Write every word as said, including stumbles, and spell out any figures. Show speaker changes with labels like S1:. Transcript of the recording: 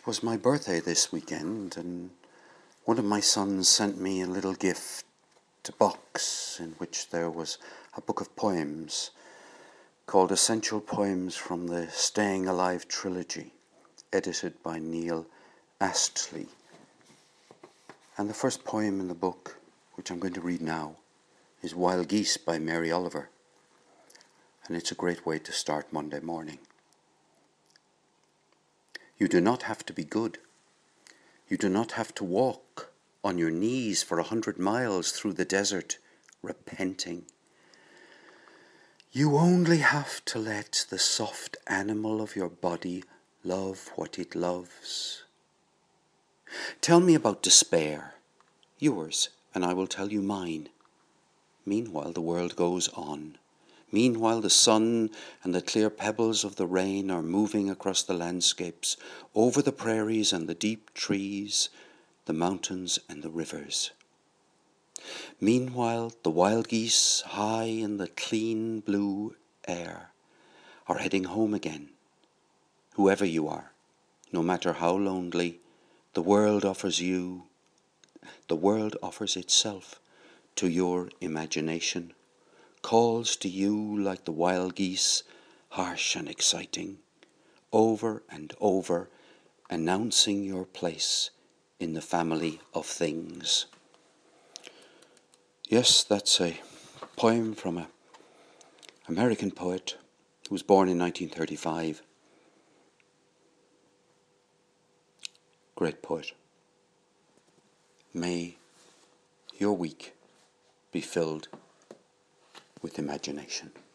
S1: It was my birthday this weekend, and one of my sons sent me a little gift, a box in which there was a book of poems called Essential Poems from the Staying Alive Trilogy, edited by Neil Astley. And the first poem in the book, which I'm going to read now, is Wild Geese by Mary Oliver. And it's a great way to start Monday morning. You do not have to be good. You do not have to walk on your knees for a hundred miles through the desert, repenting. You only have to let the soft animal of your body love what it loves. Tell me about despair, yours, and I will tell you mine. Meanwhile the world goes on. Meanwhile the sun and the clear pebbles of the rain are moving across the landscapes, over the prairies and the deep trees, the mountains and the rivers. Meanwhile the wild geese, high in the clean blue air, are heading home again. Whoever you are, no matter how lonely, the world offers you, the world offers itself to your imagination, calls to you like the wild geese, harsh and exciting, over and over, announcing your place in the family of things. Yes, that's a poem from an American poet who was born in nineteen thirty-five. Great poet. May your week be filled with imagination.